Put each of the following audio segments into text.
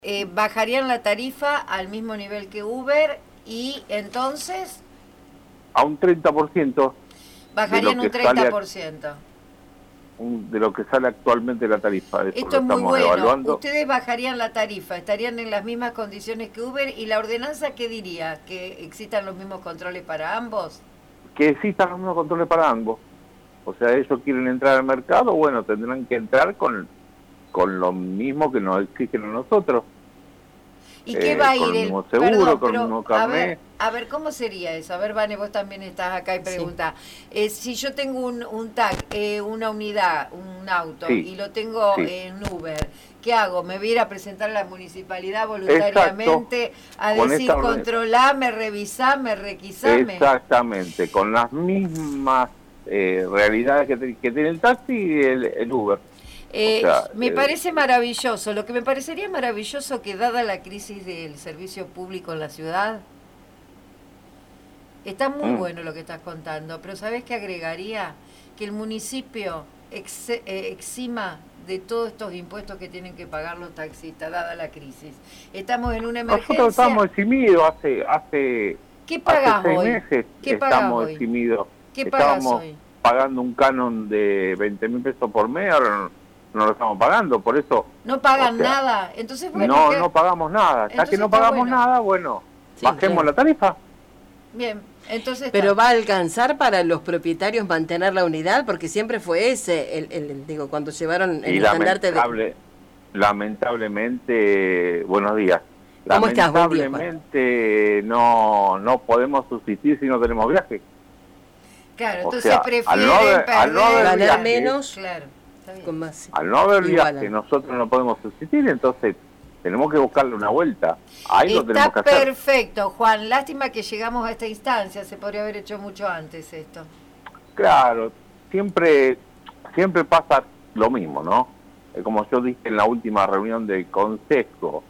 Bajarían la tarifa al mismo nivel que Uber y entonces a un 30% bajarían un 30%. De lo que sale actualmente la tarifa. Eso esto es muy bueno. Evaluando. Ustedes bajarían la tarifa, estarían en las mismas condiciones que Uber. ¿Y la ordenanza qué diría? ¿Que existan los mismos controles para ambos? Que existan los mismos controles para ambos. O sea, ellos quieren entrar al mercado, bueno, tendrán que entrar con lo mismo que nos exigen a nosotros. ¿Y qué va a ir? Con el mismo seguro, con el mismo carnet. A ver, ¿cómo sería eso? A ver, Vane, vos también estás acá y pregunta. Sí. Si yo tengo un tag, una unidad, un auto, sí, y lo tengo en Uber, ¿qué hago? ¿Me voy a ir a presentar a la municipalidad voluntariamente? Exacto. A decir, controlame, revisame, requisame? Exactamente, con las mismas realidades que tiene el taxi y el Uber. Me parece maravilloso. Lo que me parecería maravilloso que dada la crisis del servicio público en la ciudad, está muy bueno lo que estás contando, pero ¿sabés qué agregaría? Que el municipio exima de todos estos impuestos que tienen que pagar los taxistas, dada la crisis. Estamos en una emergencia. Nosotros estamos eximidos hace ¿Qué pagás hace 6 hoy? meses. ¿Qué pagás hoy? Eximidos. ¿Qué pagás hoy? Pagando un canon de 20.000 pesos por mes, ahora no lo estamos pagando, por eso... ¿No pagan nada? Entonces, bueno... No pagamos nada. Ya que no pagamos nada, bueno, sí, bajemos la tarifa. Bien, entonces... Pero ¿va a alcanzar para los propietarios mantener la unidad? Porque siempre fue ese, digo, cuando llevaron el estandarte de... Lamentablemente, buenos días. ¿Cómo estás? Lamentablemente no podemos subsistir si no tenemos viaje. Claro, entonces prefieren ganar menos... Claro. Al no haber viaje, nosotros no podemos subsistir, entonces tenemos que buscarle una vuelta. Ahí lo tenemos que hacer. Está perfecto, Juan. Lástima que llegamos a esta instancia. Se podría haber hecho mucho antes esto. Claro, siempre pasa lo mismo, ¿no? Como yo dije en la última reunión del consejo,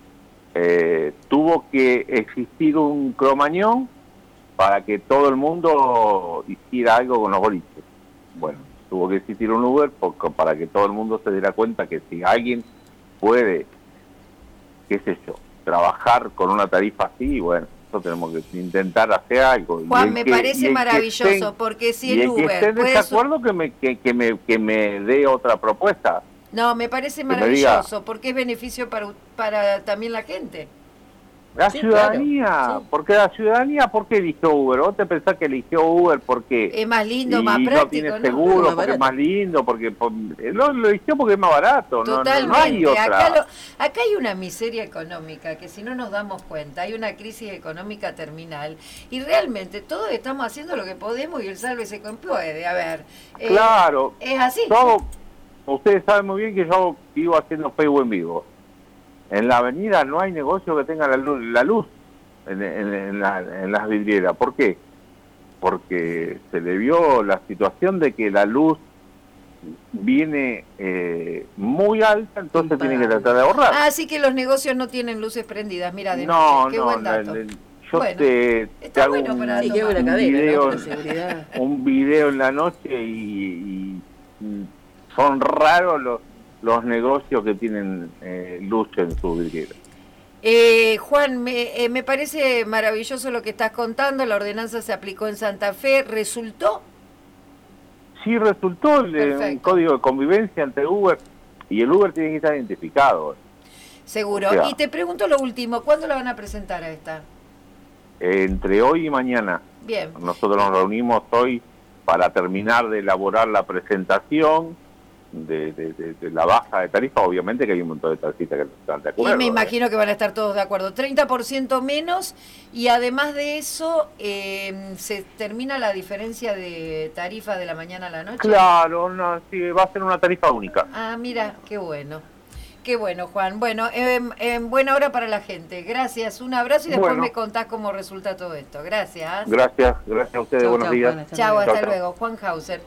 tuvo que existir un cromañón para que todo el mundo hiciera algo con los boliches. Bueno, tuvo que existir un Uber para que todo el mundo se diera cuenta que si alguien puede, qué sé yo, trabajar con una tarifa así, bueno, nosotros tenemos que intentar hacer algo. Juan, me parece maravilloso, porque si el Uber... Y el que esté en desacuerdo que me dé otra propuesta. No, me parece maravilloso, porque es beneficio para también la gente. La ciudadanía, claro. Sí. Porque la ciudadanía, ¿por qué eligió Uber? ¿Vos te pensás que eligió Uber porque es más lindo, más práctico? No tiene seguro, ¿no? Porque es más lindo, porque lo eligió porque es más barato. Totalmente. No hay otra. Acá hay una miseria económica que si no nos damos cuenta, hay una crisis económica terminal y realmente todos estamos haciendo lo que podemos y el sálvese quien puede. A ver, claro, es así. Ustedes saben muy bien que yo vivo haciendo Facebook en vivo. En la avenida no hay negocio que tenga la luz en las vidrieras. ¿Por qué? Porque se le vio la situación de que la luz viene muy alta, entonces tienen que tratar de ahorrar. Así que los negocios no tienen luces prendidas, mira de noche. Qué buen dato. Yo te hago un video en la noche y son raros los negocios que tienen luz en su vidriera. Juan, me parece maravilloso lo que estás contando. La ordenanza se aplicó en Santa Fe. ¿Resultó? Sí, resultó un código de convivencia entre Uber y el Uber tiene que estar identificado. Seguro. O sea, y te pregunto lo último, ¿cuándo la van a presentar a esta? Entre hoy y mañana. Bien. Nosotros nos reunimos hoy para terminar de elaborar la presentación de la baja de tarifa. Obviamente que hay un montón de taxistas que no están de acuerdo. Y me imagino que van a estar todos de acuerdo. 30% menos y además de eso, ¿se termina la diferencia de tarifa de la mañana a la noche? Claro, sí, va a ser una tarifa única. Ah, mira, qué bueno. Qué bueno, Juan. Bueno, en buena hora para la gente. Gracias, un abrazo y después me contás cómo resulta todo esto. Gracias. Gracias a ustedes, buenos días. Chao, hasta luego. Juan Hauser.